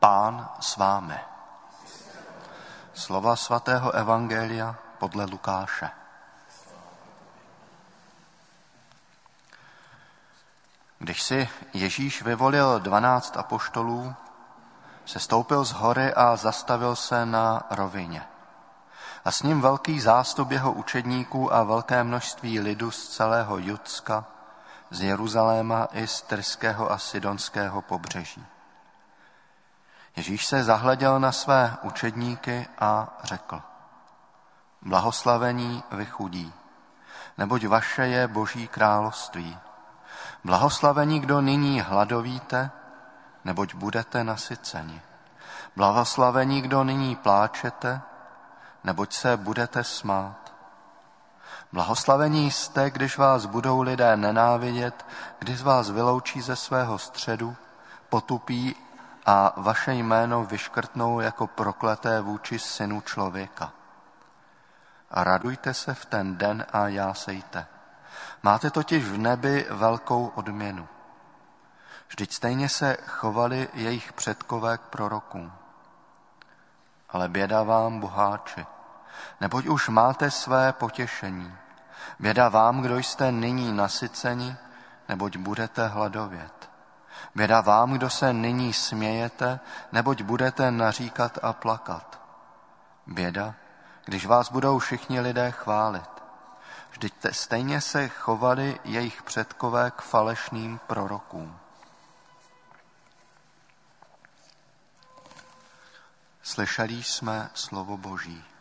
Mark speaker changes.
Speaker 1: Pán s vámi. Slova svatého evangelia podle Lukáše. Když si Ježíš vyvolil 12 apoštolů, sestoupil z hory a zastavil se na rovině. A s ním velký zástup jeho učedníků a velké množství lidu z celého Judska, z Jeruzaléma i z Tyrského a Sidonského pobřeží. Ježíš se zahleděl na své učedníky a řekl: Blahoslavení vy chudí, neboť vaše je Boží království. Blahoslavení, kdo nyní hladovíte, neboť budete nasyceni. Blahoslavení, kdo nyní pláčete, neboť se budete smát. Blahoslavení jste, když vás budou lidé nenávidět, když vás vyloučí ze svého středu, potupí a vaše jméno vyškrtnou jako prokleté vůči Synu člověka. A radujte se v ten den a jásejte. Máte totiž v nebi velkou odměnu. Vždyť stejně se chovali jejich předkové k prorokům. Ale běda vám, boháči, neboť už máte své potěšení. Běda vám, kdo jste nyní nasyceni, neboť budete hladovět. Běda vám, kdo se nyní smějete, neboť budete naříkat a plakat. Běda, když vás budou všichni lidé chválit. Vždyť stejně se chovali jejich předkové k falešným prorokům. Slyšeli jsme slovo Boží.